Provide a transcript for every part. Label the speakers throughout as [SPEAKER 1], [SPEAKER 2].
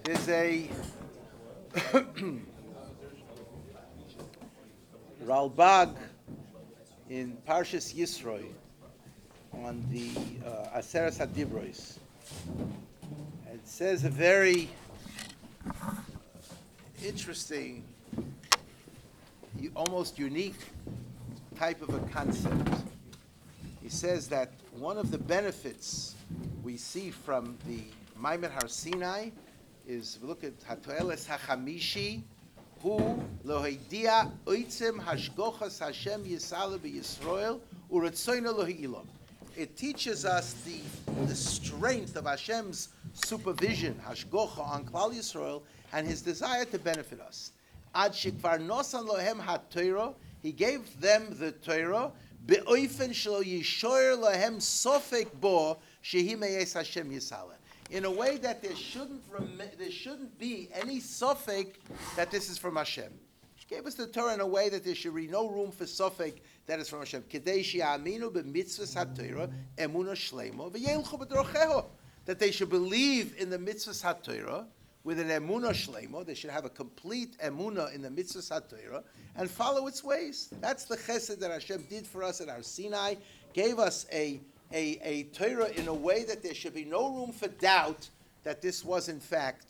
[SPEAKER 1] There's a Ralbag in Parshas Yisroi on the Aseres HaDibros. It says a very interesting, almost unique type of a concept. He says that one of the benefits we see from the Maimed Har Sinai is, look at Hatoeles HaChamishi, Hu Lohidia Oitzim Hashgochas Hashem Yisale BeYisrael Uretzoyna Lohiilom. It teaches us the strength of Hashem's supervision, Hashgocha, on Klal Yisrael, and His desire to benefit us. Ad Shikvar Nosan Lohem HaTorah, He gave them the Torah, Be'oifen Shelo Yishoyer Lohem Sofek Bo Shehi Meyes Hashem Yisale. In a way that there shouldn't be any sofek that this is from Hashem. He gave us the Torah in a way that there should be no room for sofek that is from Hashem. Kedei she'aminu b'mitzvahs haTorah emuna shleimo v'yelchu b'drocheho. That they should believe in the mitzvahs haTorah with an emuna shleimo. They should have a complete emuna in the mitzvahs haTorah and follow its ways. That's the chesed that Hashem did for us at our Sinai. Gave us a Torah in a way that there should be no room for doubt that this was in fact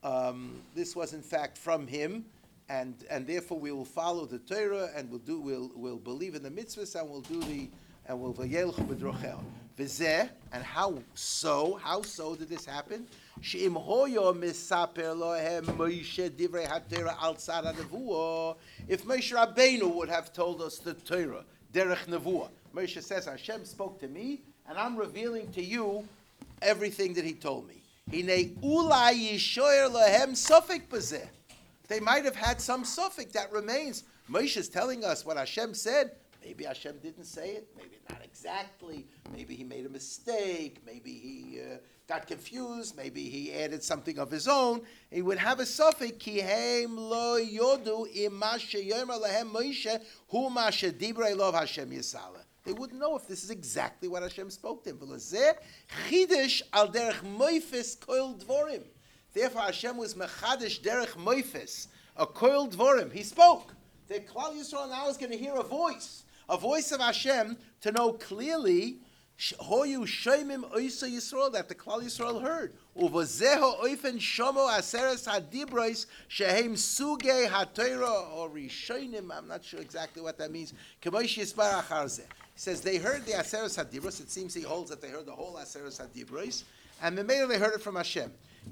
[SPEAKER 1] from Him, and therefore we will follow the Torah and we'll believe in the mitzvahs and we'll vayelchu b'drochel. V'zeh, and how so did this happen? She'im hoyo misaper lohem Moshe divrei haTorah al tzad hanevuah. If Moshe Rabbeinu would have told us the Torah derech nevuah. Moshe says, Hashem spoke to me, and I'm revealing to you everything that He told me. Hinei ulai yishoyer lahem sofek b'zeh. They might have had some sofek that remains. Moshe is telling us what Hashem said. Maybe Hashem didn't say it. Maybe not exactly. Maybe He made a mistake. Maybe He got confused. Maybe He added something of His own. He would have a sofek. Ki heim lo yodu ima sheyomer lahem Moshe hu ma shedibrei lov Hashem Yisale. They wouldn't know if this is exactly what Hashem spoke to him. Chidish al derech moifis koil dvorim. Therefore, Hashem was mechadish derech moifis, a koil dvorim. He spoke. The Klal Yisrael now is going to hear a voice of Hashem, to know clearly hoyu shoymim oisa Yisrael, that the Klal Yisrael heard. Uvazeho oifen shomo aseres hadibros shehem sugei haTorah or rishonim. I'm not sure exactly what that means. Kemosh yisbar achar zeh. He says they heard the Aseres HaDibros. It seems he holds that they heard the whole Aseres HaDibros, and maybe they heard it from Hashem.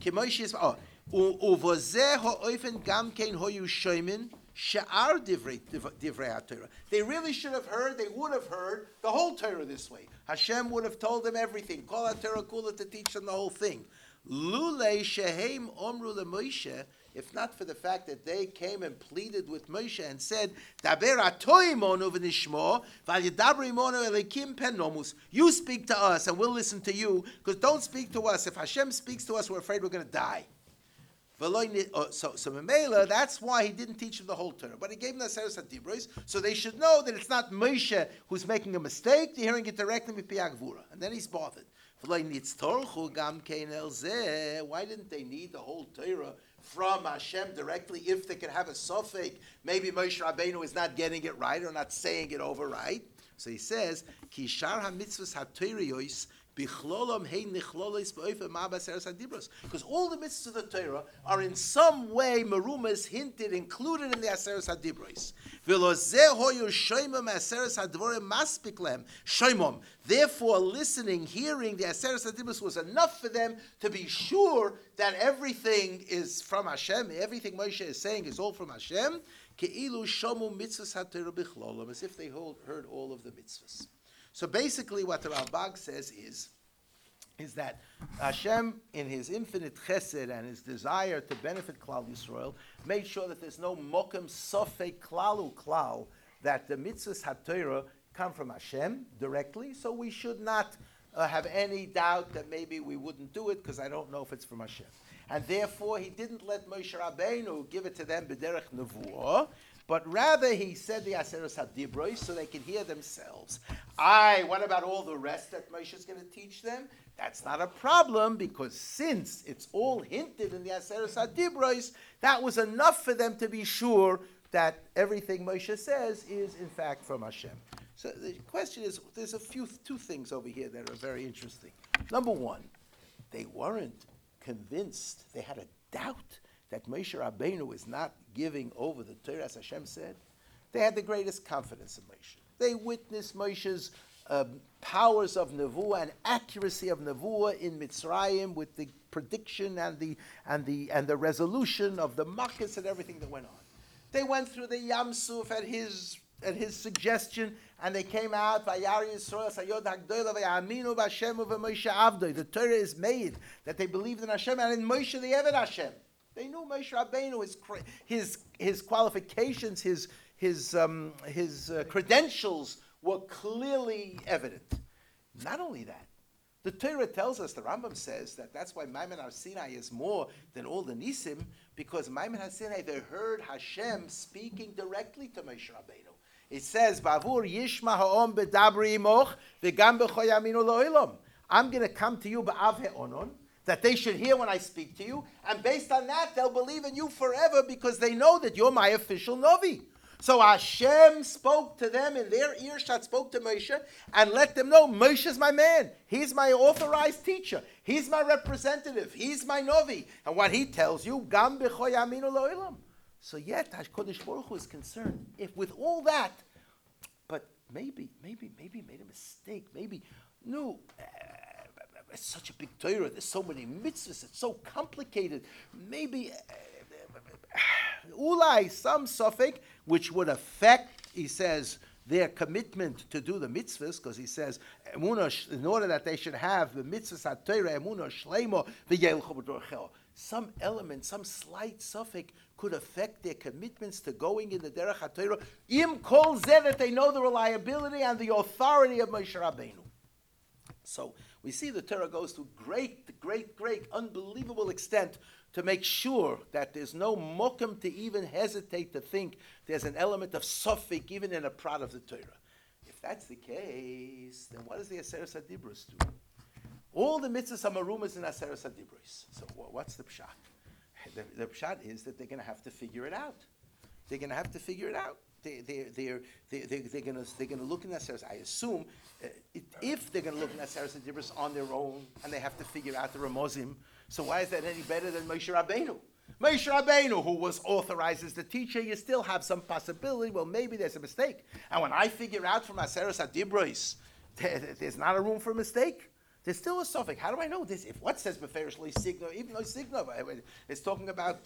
[SPEAKER 1] Uvozeh ha'oifen gam kein hoyu shoymin she'ar divrei HaTorah. They really should have heard. They would have heard the whole Torah this way. Hashem would have told them everything. Kol HaTorah kula, to teach them the whole thing. Lulei shehem omru leMoshe. If not for the fact that they came and pleaded with Moshe and said, "Daber atoimonu v'nishmo, v'yadabri imonu elikim pen nomus." You speak to us and we'll listen to you, because don't speak to us. If Hashem speaks to us, we're afraid we're going to die. So Memela, that's why He didn't teach them the whole Torah, but He gave them the Aseres HaDibros, so they should know that it's not Moshe who's making a mistake. They're hearing it directly with Piag Vura, and then he's bothered. Why didn't they need the whole Torah from Hashem directly if they could have a sofek? Maybe Moshe Rabbeinu is not getting it right or not saying it over right. So he says, Ki shar ha-mitzvahs ha-Torah bichlolom hein nichlolos b'oifen ma b'aseres hadibros. Because all the mitzvahs of the Torah are in some way merumas, hinted, included in the Aseres HaDibros. V'lozeh hoyu shoymim Aseres HaDvorim maspik lehem shoymom. Therefore, listening, hearing the Aseres HaDibros was enough for them to be sure that everything is from Hashem. Everything Moshe is saying is all from Hashem. Ke'ilu shomu mitzvahs haTorah bichlolom, as if they heard all of the mitzvahs. So basically what the Ralbag says is that Hashem, in His infinite chesed and His desire to benefit Klal Yisrael, made sure that there's no mokem sofek klalu klal, that the mitzvahs haTorah come from Hashem directly, so we should not have any doubt that maybe we wouldn't do it, because I don't know if it's from Hashem. And therefore, He didn't let Moshe Rabbeinu give it to them b'derech nevuah. but rather he said the Aseres HaDibros so they can hear themselves. What about all the rest that Moshe is going to teach them? That's not a problem, because since it's all hinted in the Aseres HaDibros, that was enough for them to be sure that everything Moshe says is in fact from Hashem. So the question is, there's two things over here that are very interesting. Number one, they weren't convinced, they had a doubt that Moshe Rabbeinu is not giving over the Torah as Hashem said. They had the greatest confidence in Moshe. They witnessed Moshe's powers of Nevuah and accuracy of Nevuah in Mitzrayim with the prediction and the resolution of the Makkos and everything that went on. They went through the Yam Suf at his suggestion, and they came out. The Torah is made that they believed in Hashem, and in Moshe the Eved Hashem. They knew Moshe Rabbeinu, his qualifications, his credentials were clearly evident. Not only that, the Torah tells us, the Rambam says, that's why Maimon Har Sinai is more than all the Nisim, because Maimon Har Sinai, they heard Hashem speaking directly to Moshe Rabbeinu. It says, "Bavur yishma ha'om bedabri imoch v'gam b'cho yaminu lo'olam." I'm going to come to you ba'av he'onon, that they should hear when I speak to you, and based on that, they'll believe in you forever because they know that you're my official Novi. So Hashem spoke to them in their earshot, spoke to Moshe, and let them know, Moshe's my man. He's my authorized teacher. He's my representative. He's my Novi. And what he tells you, Gam b'cho yaminu lo'olam. So yet, HaKadosh Baruch Hu is concerned, if with all that, but maybe made a mistake. It's such a big Torah. There's so many mitzvahs. It's so complicated. Maybe ulai, some suffix, which would affect, he says, their commitment to do the mitzvahs, because he says, in order that they should have the mitzvahs ha-Torah, emunah shleimo, v'yelchu b'dorchel. Some element, some slight suffix could affect their commitments to going in the derech ha-Torah, im kol zeh, that they know the reliability and the authority of Moshe Rabbeinu. So we see the Torah goes to great, unbelievable extent to make sure that there's no mokum to even hesitate to think there's an element of suffix even in a prat of the Torah. If that's the case, then what does the Aseres HaDibros do? All the mitzvahs are marumas in Aseres HaDibros. So what's the pshat? The pshat is that they're going to have to figure it out. They're going to have to figure it out. They're going to look in Aseres. I assume if they're going to look in Aseres HaDibros on their own and they have to figure out the Ramozim, so why is that any better than Moshe Rabbeinu? Moshe Rabbeinu, who was authorized as the teacher, you still have some possibility. Well, maybe there's a mistake. And when I figure out from Aseres HaDibros, there's not a room for a mistake. There's still a suffix. How do I know this? If what says beferish lo signo, even lo signo, it's talking about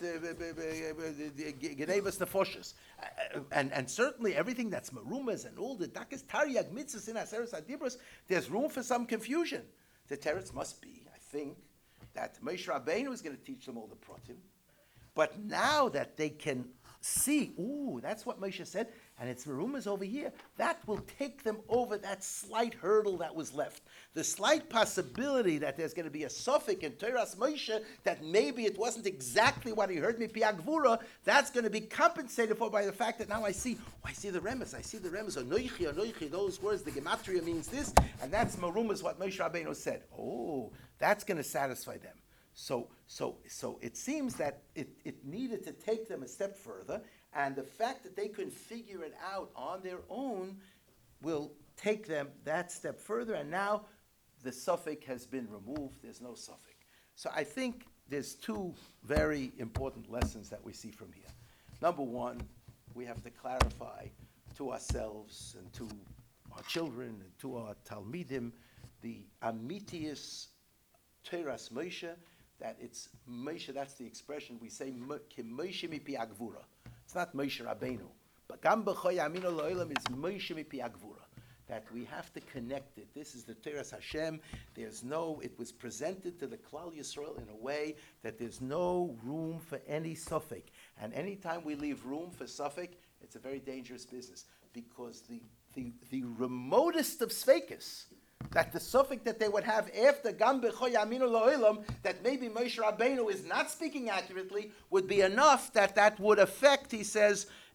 [SPEAKER 1] genevas nefoshes, and certainly everything that's marumas and all the dakas taryag mitzvahs in Aseres HaDibros, there's room for some confusion. The teretz must be, I think, that Moshe Rabbeinu is going to teach them all the pratim, but now that they can see, that's what Moshe said, and it's marumas over here, that will take them over that slight hurdle that was left. The slight possibility that there's going to be a suffix in Torah's Moshe, that maybe it wasn't exactly what he heard me piagvura, that's going to be compensated for by the fact that now I see the remes, anoichi, those words, the gematria means this, and that's marumas what Moshe Rabbeinu said. That's going to satisfy them. So it seems that it needed to take them a step further, and the fact that they couldn't figure it out on their own will take them that step further, and now the suffix has been removed. There's no suffix. So I think there's two very important lessons that we see from here. Number one, we have to clarify to ourselves and to our children and to our Talmidim the amitius Torahs Moshe, that it's Moshe, that's the expression we say, ki Moshe mipi agvura. It's not Moshe Rabbeinu, but gam b'cho yaminu lo'olam is Moshe mipi agvura. That we have to connect it. This is the Torahs Hashem. It was presented to the Klal Yisrael in a way that there's no room for any suffix. And anytime we leave room for suffix, it's a very dangerous business, because the remotest of sveikas, that the suffix that they would have after Gam B'cho Yaminu Lo'olam, that maybe Moshe Rabbeinu is not speaking accurately, would be enough that would affect, he says,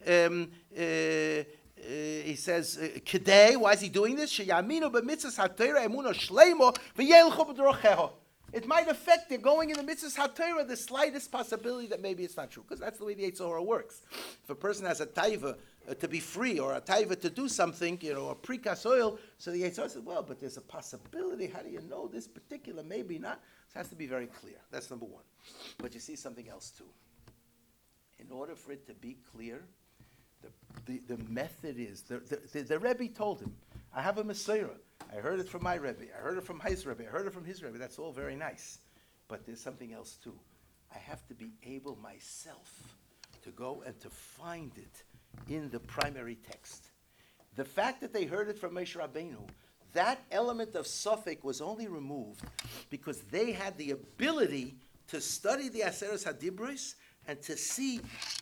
[SPEAKER 1] He says, "Kedei." Why is he doing this? Sheyaminu b'mitzvahs haTorah emunah shleimo v'yelchu b'drocheho. It might affect their going in the mitzvahs haTorah the slightest possibility that maybe it's not true, because that's the way the Yetzer Hara works. If a person has a taiva to be free, or a taiva to do something, a prikas oil, so the Yetzer Hara says, well, but there's a possibility. How do you know this particular? Maybe not. So it has to be very clear. That's number one. But you see something else too. In order for it to be clear, the method is, the Rebbe told him, I have a Messiah. I heard it from my Rebbe. I heard it from his Rebbe. I heard it from his Rebbe. That's all very nice. But there's something else too. I have to be able myself to go and to find it in the primary text. The fact that they heard it from Moshe Rabbeinu, that element of suffix was only removed because they had the ability to study the Aseres HaDibros and to see,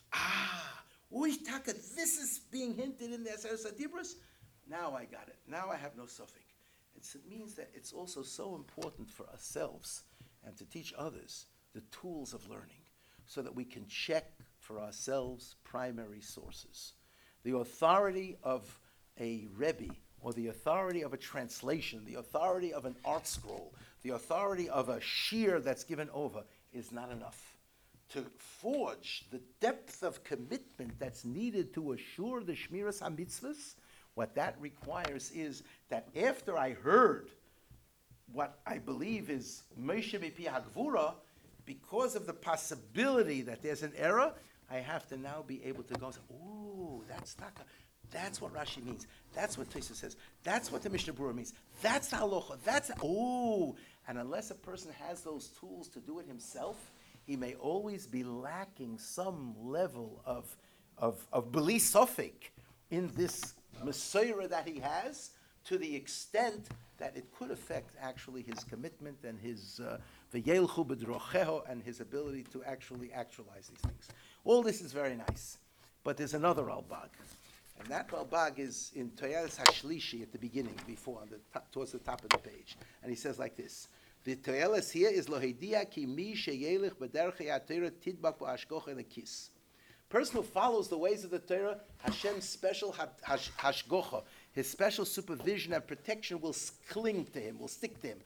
[SPEAKER 1] this is being hinted in the Aseres HaDibros. Now I got it. Now I have no suffix. It means that it's also so important for ourselves and to teach others the tools of learning so that we can check for ourselves primary sources. The authority of a Rebbe, or the authority of a translation, the authority of an art scroll, the authority of a shir that's given over is not enough. To forge the depth of commitment that's needed to assure the Shmiras HaMitzvahs, what that requires is that after I heard what I believe is Moshe Mipi HaGvura, because of the possibility that there's an error, I have to now be able to go and say, ooh, that's what Rashi means. That's what Tosfos says. That's what the Mishnah Berurah means. That's the halacha. And unless a person has those tools to do it himself, he may always be lacking some level of beli sofik in this Messiah that he has, to the extent that it could affect actually his commitment and his v'yelchu b'drocheho and his ability to actually actualize these things. All this is very nice, but there's another Ralbag, and that Ralbag is in Toyeles HaShlishi at the beginning, towards the top of the page, and he says like this: the Toyeles here is lo heidia ki mi sheyelich b'derchei haTorah tidbak b'ashkocha lekis. Person who follows the ways of the Torah, Hashem's special hashgocha, his special supervision and protection will cling to him, will stick to him.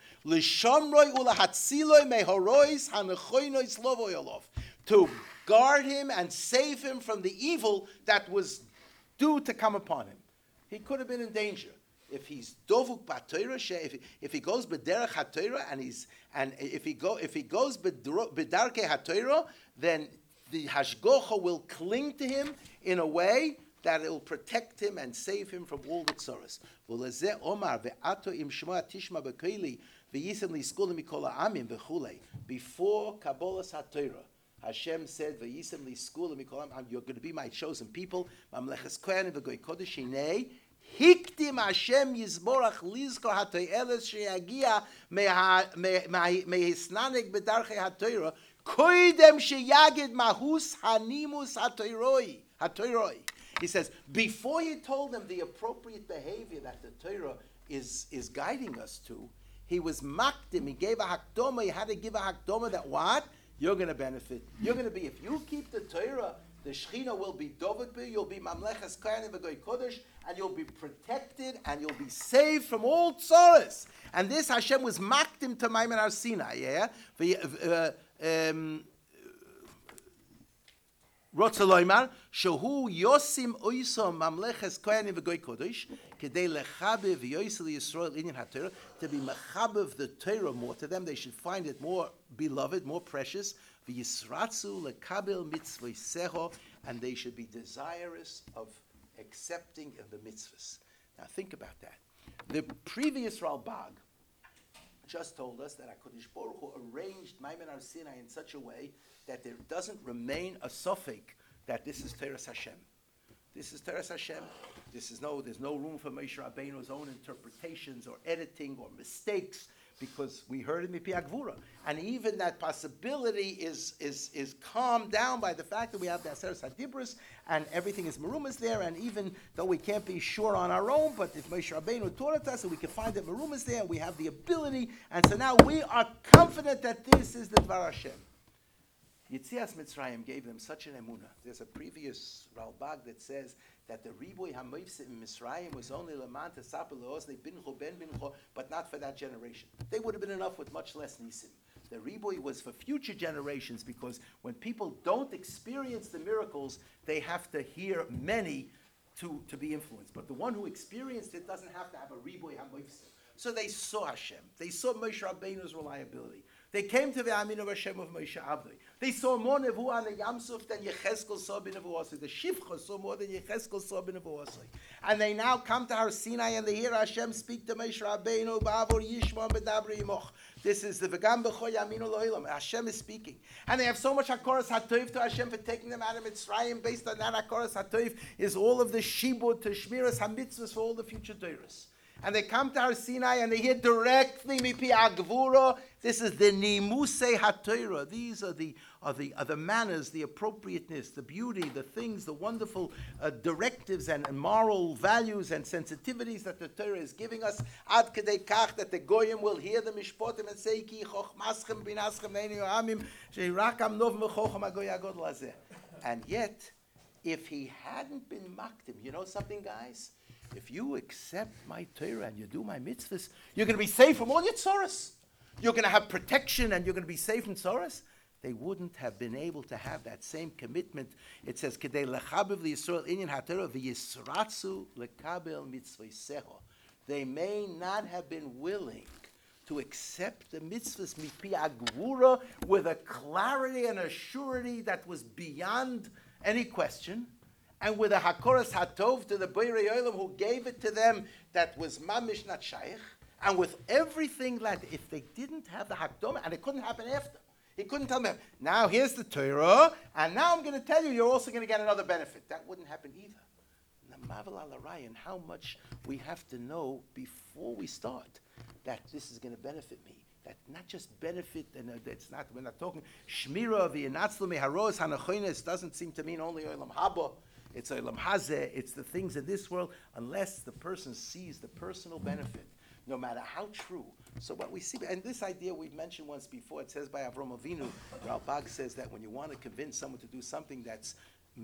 [SPEAKER 1] To guard him and save him from the evil that was due to come upon him. He could have been in danger. If he's dovuk b'Torah, if he goes b'derech haTorah and if he goes b'darkei haTorah, then the hashgocha will cling to him in a way that it will protect him and save him from all the tzoros. Before Kabbalas HaTorah, Hashem said, you're going to be my chosen people. Hiktim Hashem Yizborach Lizkor HaToyeles Sheyagia Mehisnanik B'darchei HaTorah Koidem Sheyagid Mahus Hanimus HaTorah. He says, before he told them the appropriate behavior that the Torah is guiding us to, he was makdim, he gave a hakdoma, he had to give a hakdoma that what? You're going to benefit. You're going to be, if you keep the Torah, the Shechina will be dovek be, you'll be mamleches kohanim v'goy kodesh, and you'll be protected, and you'll be saved from all tzoros. And this Hashem was makdim to Maimon Har Sinai, yeah? Rotzaloymar, Shehu Yosim Oisom Mamleches Kohanim v'Goy Kodesh, Kedei Lechabev Yosel Yisrael Inyan HaTorah, to be mechabev the Torah more to them, they should find it more beloved, more precious. V'Yisratzu Lekabel Mitzvoseho, and they should be desirous of accepting the mitzvahs. Now think about that. The previous Ralbag just told us that HaKadosh Baruch Hu arranged Maimon Har Sinai in such a way that there doesn't remain a suffix that this is Teres Hashem. This is Teres Hashem. There's no room for Moshe Rabbeinu's own interpretations or editing or mistakes, because we heard in Mipi HaGvura. And even that possibility is calmed down by the fact that we have the Aseres HaDibros and everything is merumas there, and even though we can't be sure on our own, but if Moshe Rabbeinu taught it to us and we can find that merumas there, and we have the ability, and so now we are confident that this is the Dvar Hashem. Yitzias Mitzrayim gave them such an emunah. There's a previous Ralbag that says that the Riboy HaMoifsim in Mitzrayim was only Laman Tesapel Le'ozne Bincho Ben Bincho, but not for that generation. They would have been enough with much less Nisim. The Riboy was for future generations, because when people don't experience the miracles, they have to hear many to be influenced. But the one who experienced it doesn't have to have a Riboy HaMoifsim. So they saw Hashem. They saw Moshe Rabbeinu's reliability. They came to the Amin of Hashem of Moshe Avdei. They saw more Nevuah on the Yamsuf than Yechezkel saw b'Nevuosai. The Shivcha saw more than Yechezkel saw b'Nevuosai. And they now come to Har Sinai and they hear Hashem speak to Moshe Rabbeinu, Ba'avor Yishma B'dabri Yimoch. This is the V'gam B'cho Yaminu Lo'ilam. Hashem is speaking. And they have so much HaKoras HaToiv to Hashem for taking them out of Mitzrayim. Based on that HaKoras HaToiv is all of the Shibud to Shmiras HaMitzvahs for all the future Torahs. And they come to Har Sinai and they hear directly Mipi Agvura. This is the Nimusei HaTorah. These are the manners, the appropriateness, the beauty, the things, the wonderful directives and moral values and sensitivities that the Torah is giving us. Ad Kedei Kach, that the Goyim will hear the Mishpotim and say, Ki Chochmaschem Binaschem Neinu Amim She'irakam Nov Mechocham Agoy Agod Lazeh. And yet, if he hadn't been Makdim, you know something, guys? If you accept my Torah and you do my mitzvahs, you're going to be safe from all your tzoros. You're going to have protection and you're going to be safe from tzoros. They wouldn't have been able to have that same commitment. It says, "Kedei lechabev liyisrael inyan haTorah v'yisratzu lekabel mitzvayseho." They may not have been willing to accept the mitzvahs mipi agvura with a clarity and a surety that was beyond any question, and with a hakoras hatov to the Borei Olam who gave it to them that was mamish not shaykh, and with everything like that, if they didn't have the hakdom, and it couldn't happen after. He couldn't tell them, now here's the Torah, and now I'm going to tell you you're also going to get another benefit. That wouldn't happen either. Namavel al Arayan, how much we have to know before we start that this is going to benefit me. That not just benefit, and it's not, we're not talking shmira v'yinatzlu meharos hanachoines doesn't seem to mean only olam haba. It's olam hazeh. It's the things in this world, unless the person sees the personal benefit, no matter how true. So what we see, and this idea we've mentioned once before, it says by Avram Avinu, Ralbag says that when you want to convince someone to do something that's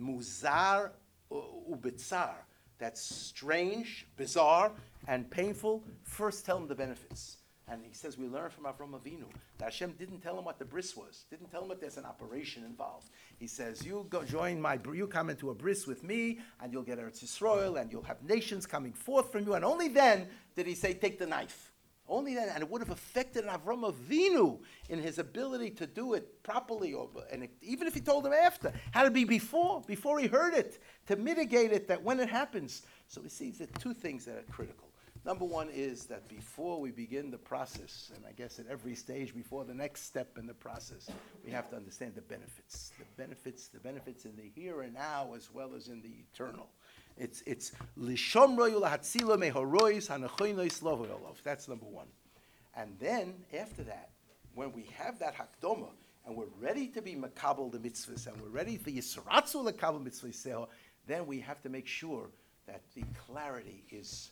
[SPEAKER 1] muzar ubitzar, that's strange, bizarre, and painful, first tell them the benefits. And he says we learn from Avram Avinu that Hashem didn't tell him what the bris was, didn't tell him that there's an operation involved. He says, you go join you come into a bris with me, and you'll get Eretz Yisrael, and you'll have nations coming forth from you. And only then did he say, take the knife. Only then, and it would have affected Avram Avinu in his ability to do it properly, even if he told him after, had to be before he heard it, to mitigate it, that when it happens. So we see the two things that are critical. Number one is that before we begin the process, and I guess at every stage before the next step in the process, we have to understand the benefits in the here and now as well as in the eternal. It's lishomro yulahatzila mehorois hanachoinois lovoyolov. That's number one. And then after that, when we have that hakdoma and we're ready to be makabel the mitzvahs and we're ready for yisratzu lekabel mitzvahs, then we have to make sure that the clarity is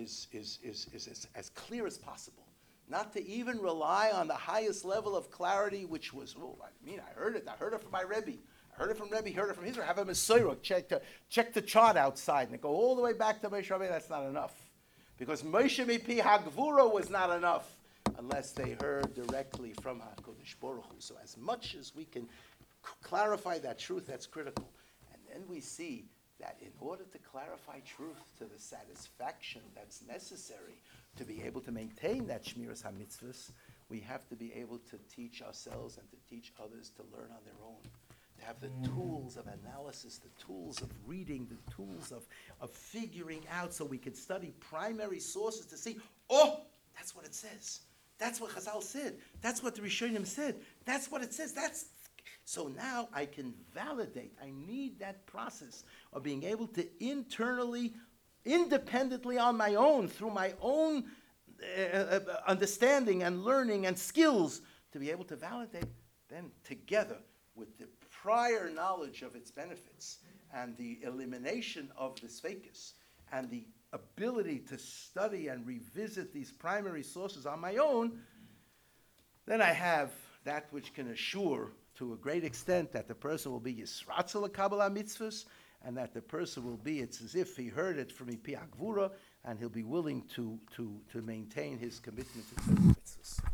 [SPEAKER 1] as clear as possible. Not to even rely on the highest level of clarity, which was, I heard it from my Rebbe. I heard it from Rebbe, heard it from Israel. Have a Mesorah, check the chart outside and go all the way back to Moshe Rabbeinu. That's not enough. Because Moshe Mipi Hagvura was not enough unless they heard directly from HaKadosh Baruch Hu. So as much as we can clarify that truth, that's critical. And then we see that in order to clarify truth to the satisfaction that's necessary to be able to maintain that Shmiras HaMitzvahs, we have to be able to teach ourselves and to teach others to learn on their own. To have the tools of analysis, the tools of reading, the tools of figuring out so we can study primary sources to see, that's what it says. That's what Chazal said. That's what the Rishonim said. That's what it says. So now I can validate. I need that process of being able to internally, independently on my own, through my own understanding and learning and skills, to be able to validate, then together with the prior knowledge of its benefits and the elimination of the sfeikis and the ability to study and revisit these primary sources on my own, then I have that which can assure to a great extent that the person will be Yisratzel Kabbalah mitzvahs, and that the person will be, it's as if he heard it from Ipi Agvura, and he'll be willing to maintain his commitment to Torah mitzvahs.